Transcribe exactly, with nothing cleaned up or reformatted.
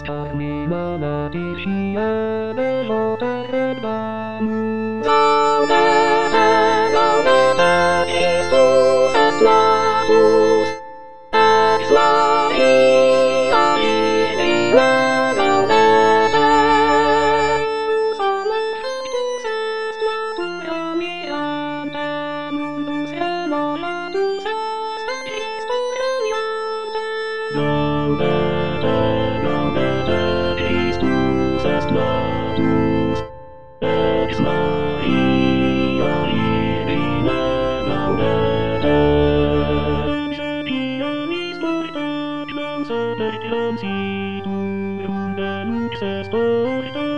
Carmina diciene lotere damus. Laudete, laudete, Christus est natus. Ex Maria Divina laudete. Summum fructus est natura mihiante, mundum cielo latus est ad Christum geniante. Laudete, laudete, Christus est natus. Ex Maria Divina laudete. Misericordiamis portat, non soletiam siturum, lux est portat.